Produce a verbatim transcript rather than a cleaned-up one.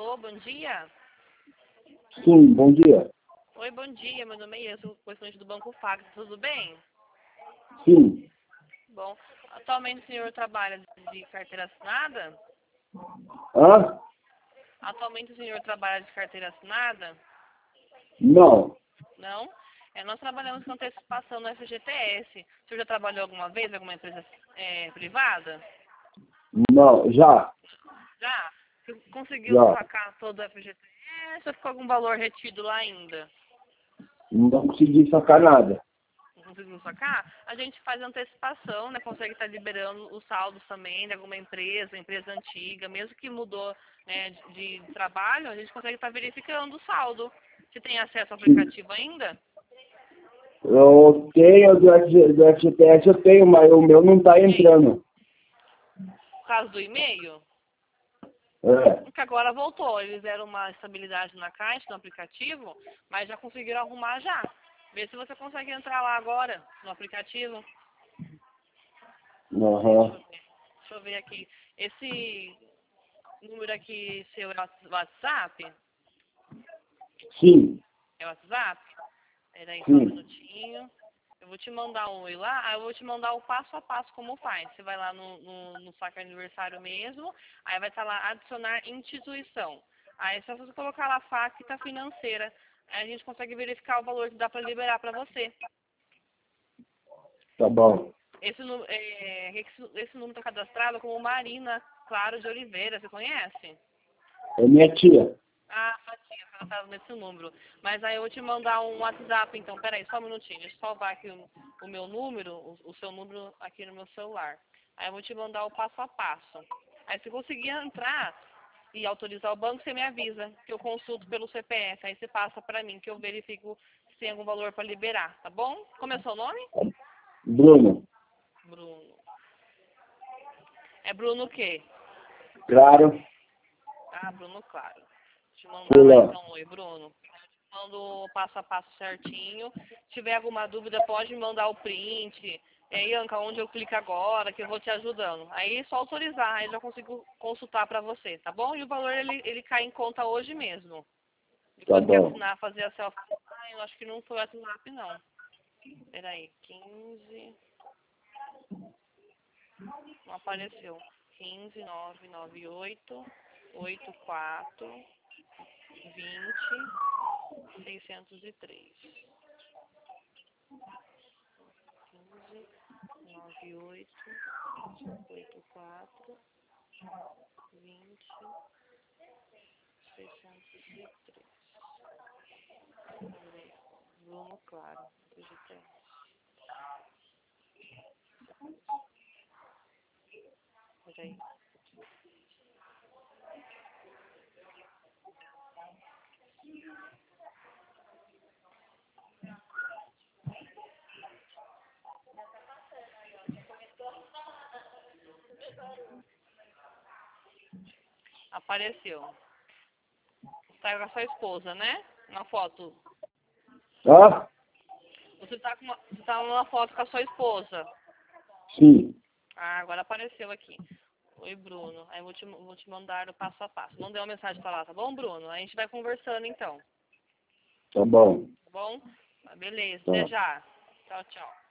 Alô, bom dia. Sim, bom dia. Oi, bom dia. Meu nome é Ian, sou correspondente do Banco Fax. Tudo bem? Sim. Bom, atualmente o senhor trabalha de carteira assinada? Hã? Atualmente o senhor trabalha de carteira assinada? Não. Não? É, nós trabalhamos com antecipação no F G T S. O senhor já trabalhou alguma vez em alguma empresa é, privada? Não, já. Já? Você conseguiu Já. sacar todo o F G T S ou ficou algum valor retido lá ainda? Não consegui sacar nada. Não conseguiu sacar? A gente faz antecipação, né? Consegue estar liberando os saldos também de alguma empresa, empresa antiga, mesmo que mudou, né, de, de trabalho, a gente consegue estar verificando o saldo. Você tem acesso ao Sim. aplicativo ainda? Eu tenho do, F- do F G T S, eu tenho, mas o meu não está entrando. Por causa do e-mail? É. Porque agora voltou. Eles deram uma estabilidade na caixa, no aplicativo, mas já conseguiram arrumar já. Vê se você consegue entrar lá agora, no aplicativo. Aham. Deixa eu ver aqui. Esse número aqui, seu é o WhatsApp? Sim. É o WhatsApp? Peraí, só um Sim. minutinho. Eu vou te mandar um oi lá, aí eu vou te mandar o passo a passo como faz. Você vai lá no, no, no saque aniversário mesmo, aí vai estar lá adicionar instituição. Aí só você colocar lá facta financeira, aí a gente consegue verificar o valor que dá para liberar para você. Tá bom. Esse, nu- é, esse, esse número está cadastrado como Marina Claro de Oliveira, você conhece? É minha tia. Ah, Fatinha, ela estava nesse número. Mas aí eu vou te mandar um WhatsApp, então. Peraí, só um minutinho. Deixa eu salvar aqui o, o meu número, o, o seu número aqui no meu celular. Aí eu vou te mandar o passo a passo. Aí se conseguir entrar e autorizar o banco, você me avisa, que eu consulto pelo C P F. Aí você passa para mim, que eu verifico se tem algum valor para liberar, tá bom? Como é o seu nome? Bruno. Bruno. É Bruno o quê? Claro. Ah, Bruno, claro. Te mandar lá Fulano. então, oi, Bruno. Mando o passo a passo certinho. Se tiver alguma dúvida, pode me mandar o print. E aí, Anca, onde eu clico agora, que eu vou te ajudando. Aí é só autorizar, aí eu já consigo consultar pra você, tá bom? E o valor, ele, ele cai em conta hoje mesmo. Tá Depois que bom. assinar, fazer a selfie. Ah, eu acho que não foi o WhatsApp, não. Peraí, quinze. Não apareceu. quinze, nove nove oito, oito quatro, vinte, seiscentos e três. quinze, nove oito, oito quatro, vinte, seiscentos e três. Bruno Claro, digitei. Peraí. Apareceu. Tá com a sua esposa, né? Na foto. Hã? Você tá com uma, você tá numa foto com a sua esposa. Sim. Ah, agora apareceu aqui. Oi, Bruno. Aí eu vou te, vou te mandar o passo a passo. Mandei uma mensagem pra lá, tá bom, Bruno? Aí a gente vai conversando então. Tá bom. Tá bom? Ah, beleza. Tá. Até já. Tchau, tchau.